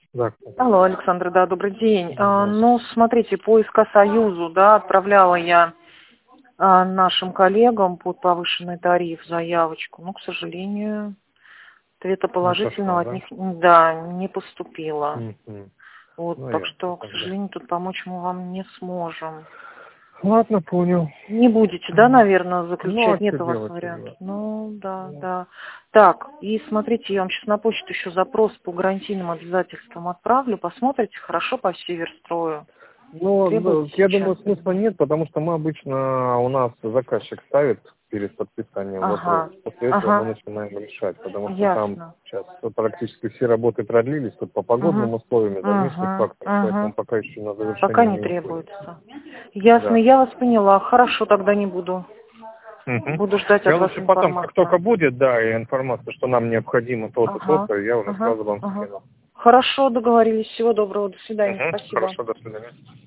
Да. Алло, Александр, да, добрый день. Ну, смотрите, по СК Союзу, да, отправляла я нашим коллегам под повышенный тариф заявочку. Но, к сожалению, ответа Не положительного пошла, от да? них, да, не поступило. Мгм. Вот, Ну, так ясно что, к тогда. сожалению, тут помочь мы вам не сможем. Ладно, понял. Не будете, да, наверное, Ну, а заключать? что Нет у вас делать вариантов? тогда? Ну, да, Ну, да. Так, и смотрите, я вам сейчас на почту еще запрос по гарантийным обязательствам отправлю. Посмотрите, хорошо по северстрою. Ну, Требуете да, я сейчас? думаю, смысла нет, потому что мы обычно, у нас заказчик ставит перед подписанием вопрос. Ага, После этого мы ага, начинаем решать, потому что там ясно. сейчас практически все работы продлились, тут по погодным Угу, условиям, из-за внешних угу, факторов, поэтому угу. пока еще на Пока завершение не не уходит. требуется. Ясно, Да. я вас поняла. Хорошо, тогда не буду. Мгм. Буду ждать Я от вас лучше потом, как только информацию. будет, да, и информация, что нам необходимо то-то, Ага, то-то, я уже ага, сразу вам ага. скину. Хорошо, договорились. Всего доброго. До свидания. Угу. Спасибо. Хорошо, до свидания.